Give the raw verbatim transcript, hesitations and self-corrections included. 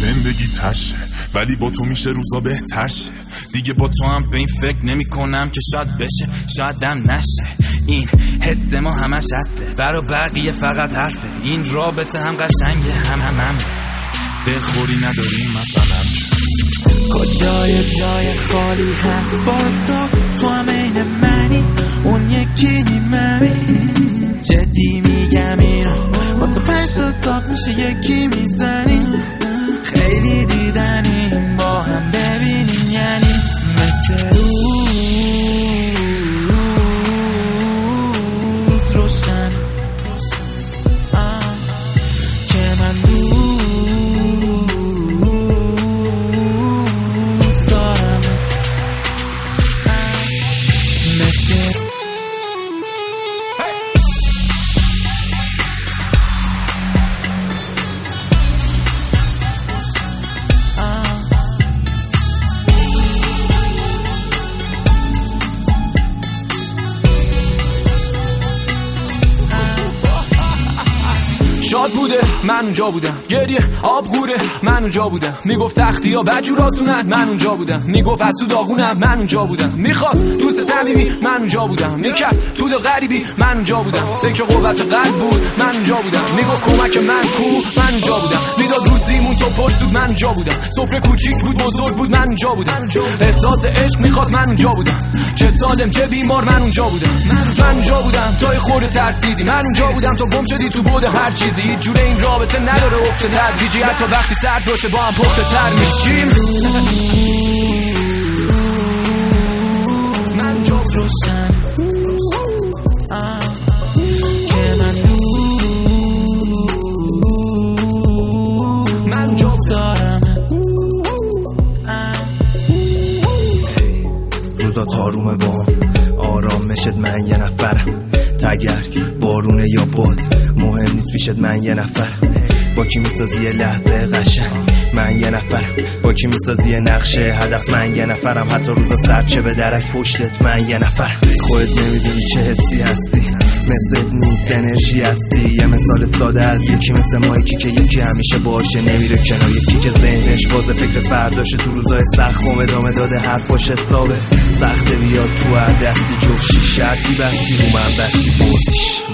زندگی تشه ولی با تو میشه روزا بهتر شه. دیگه با تو هم به این فکر نمی کنم که شاید بشه شایدم نشه. این حس ما همش اصله، برا بقیه فقط حرفه. این رابطه هم قشنگه هم هم هم دلخوری نداریم مثلا. کجای جای خالی هست با تو، تو هم این منی اون یکی نیممی. جدی میگم اینو با تو پنج تا صاف میشه یکی میزنیم. خیلی دیدنیم با هم ببینیم یعنی مثل روز روشن که من دوست دارم. مثل شاد بوده من اونجا بودم، گریه آب غوره من اونجا بودم. میگفت سختی ها بدجور آسونت من اونجا بودم. میگفت از تو داغونم من اونجا بودم. میخواست دوست صمیمی من اونجا بودم. میکرد تو دل غریبی من اونجا بودم. فکر قوت قلب بود من اونجا بودم. میگفت کمک من کو من اونجا بودم. میداد روزیمون تو پرسود من اونجا بودم. سفره کوچیک بود بزرگ بود من اونجا بودم. احساس عشق میخواست من اونجا بودم. چه سالم چه بیمار من اونجا بودم. من اونجا بودم تا خورده ترسیدی. من اونجا بودم تا گم شدی تو بود هر چیزی. هیچ جوره این رابطه نداره افت تدریجی. حتی وقتی سرد باشه با هم پخته تر میشیم. من جفت روشن که من من جفت دارم. روزا تارومه با آرام مشد من یه نفرم. تگرگ بارونه یا باد مهم نیست پیشت من یه نفرم. با کی میسازی لحظه قشنگ من یه نفرم. با کی میسازی نقشه هدف من یه نفرم. حتی روزا سرچه به درک پشتت من یه نفرم. خودت نمیدونی چه حسی هستی، مثلت نیست انرژی هستی. یه مثال ساده از یکی مثل ما، یکی که یکی همیشه باشه نمیره کنار. یکی که ذهنش باز فکر فرداشه تو روزای سخت قوم ادامه داده حرفاش حسابه. سخته بیاد تو هر دستی جفشی شرطی بستی رو من بستی بردیش.